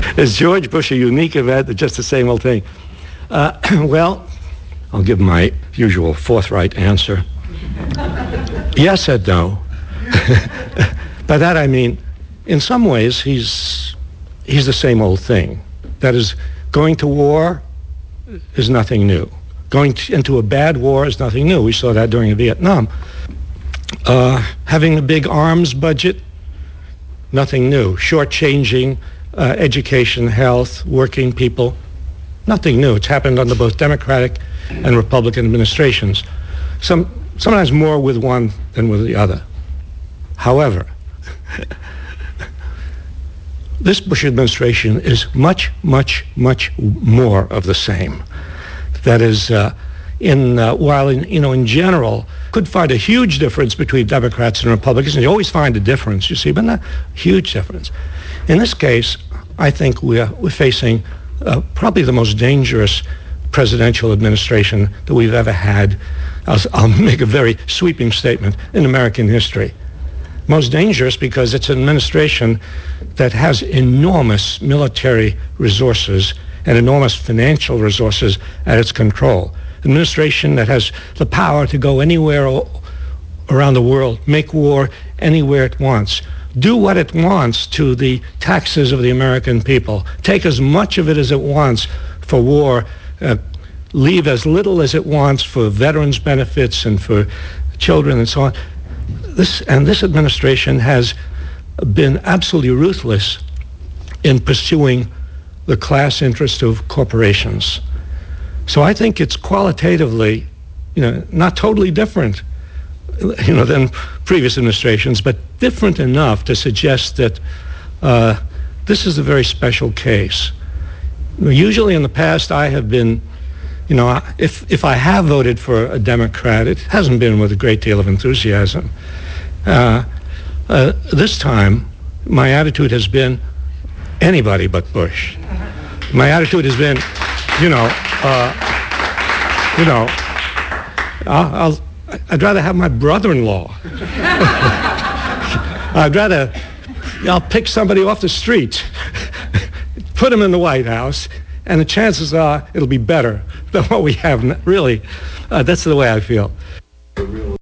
Is George Bush a unique event or just the same old thing? Well, I'll give my usual forthright answer. Yes and no. By that I mean, in some ways, he's the same old thing. That is, going to war is nothing new. Going into a bad war is nothing new. We saw that during Vietnam. Having a big arms budget, nothing new. Shortchanging education, health, working people, nothing new. It's happened under both Democratic and Republican administrations. Sometimes more with one than with the other. However, this Bush administration is much, much, much more of the same. That is, while in general, could find a huge difference between Democrats and Republicans, and you always find a difference, you see, but not a huge difference. In this case, I think we're facing probably the most dangerous presidential administration that we've ever had. I'll make a very sweeping statement, in American history. Most dangerous because it's an administration that has enormous military resources and enormous financial resources at its control. Administration that has the power to go anywhere around the world, make war anywhere it wants, do what it wants to the taxes of the American people, take as much of it as it wants for war, leave as little as it wants for veterans' benefits and for children and so on. This administration has been absolutely ruthless in pursuing the class interest of corporations. So I think it's qualitatively, not totally different, than previous administrations, but different enough to suggest that this is a very special case. Usually in the past, I have been, if I have voted for a Democrat, it hasn't been with a great deal of enthusiasm. This time, my attitude has been anybody but Bush. My attitude has been, I'd rather have my brother-in-law. I'll pick somebody off the street, put him in the White House, and the chances are it'll be better than what we have. Really, that's the way I feel.